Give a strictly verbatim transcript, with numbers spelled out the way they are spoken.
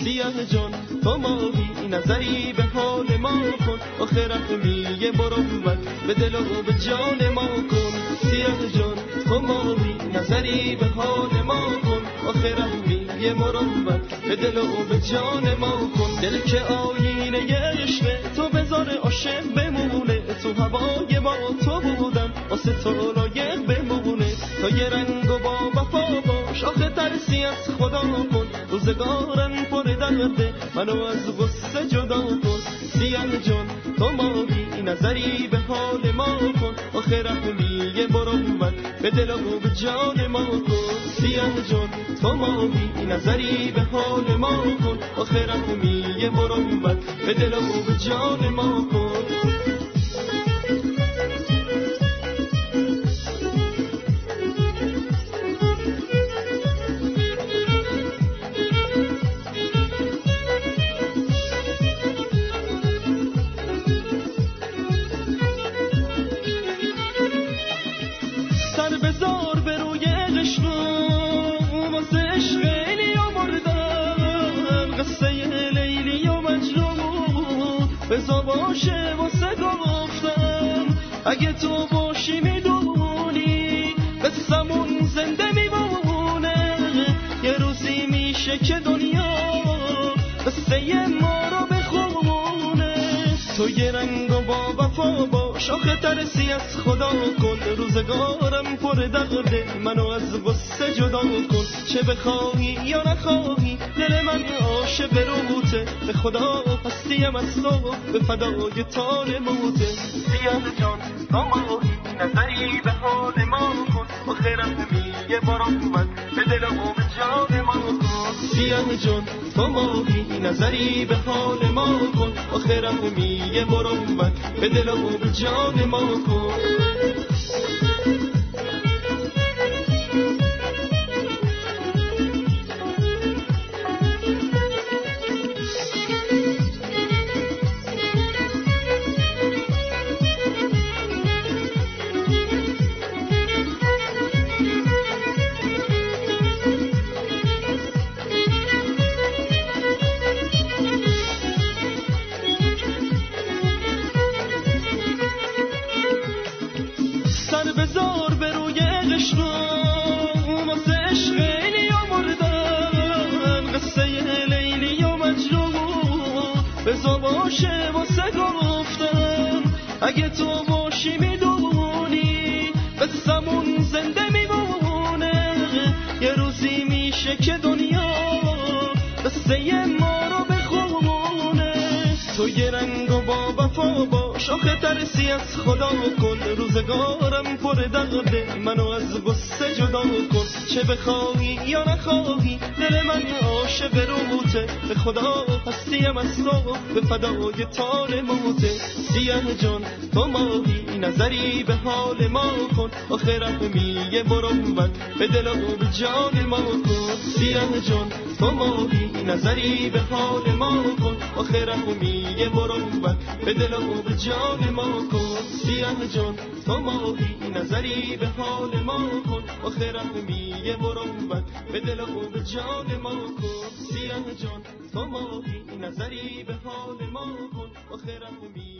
سیاه جان تو ماهی نظری به حال ما کن، آخه رحمی مروت به دل و به جان ما کن. سیاه جان تو ماهی نظری به حال ما کن، آخه رحمی مروت به دل و به جان ما کن. دل که آینه عشق تو بذار عاشق بمونه، تو هوای با تو بودم واسه تو لایق بمونه. تا یه رنگ و با وفا باش، آخه ترسی از خدا کن. روزگارم پر درده منو از غصه جدا کن. سیاه جان تو ماهی نظری به حال ما کن، آخه رحمی مروت به دل و به جان ما کن. سیاه جان تو ماهی نظری به حال ما کن، آخه رحمی مروت به دل و به جان ما کن. باشه واسه گفتم اگه تو باشی میدونی قصمون زنده میمونه. یه روزی میشه که دنیا قصه ما رو بخونه. تو یه رنگ و با وفا باش، آخه ترسی از خدا کن. روزگارم پر درده منو از غصه جدا کن. چه بخواهی یا نخواهی دل من عاشق روته، به خدا هستیم از تو به فدای تار موته. سیاه جان تو ماهی نظری به حال ما کن، آخه رحمی مروت به دل و به جان ما کن. سیاه جان تو ماهی نظری به حال ما کن، آخه رحمی مروت به دل و به جان ما کن. بذار به روی عشق واسه عشق لیلی مردن، قصه لیلی و مجنون بذار باشه واسه گفتن اگه تو باشی میدونی قصمون زنده میمونه. یه روزی میشه که دنیا قصه ما رو بخونه. تو یه رنگ و با وفا باش، آخه ترسی از خدا کن. روزگارم پر درده منو از غصه جدا کن. چه بخواهی یا نخواهی دل من عاشق روته، به خدا هستیم از تو به فدای تار موته. سیاه جان تو ماهی نظری به حال ما کن، آخه رحمی مروت به دل و به جان ما کن. سیاه جان تو ماهی نظری به حال ما کن، آخه رحمی مروت به دل و به جان ما کن. سیاه جان تو ماهی نظری به حال ما کن، آخه رحمی مروت به دل و به جان ما کن. سیاه جان تو ماهی نظری به حال ما کن، آخه رحمی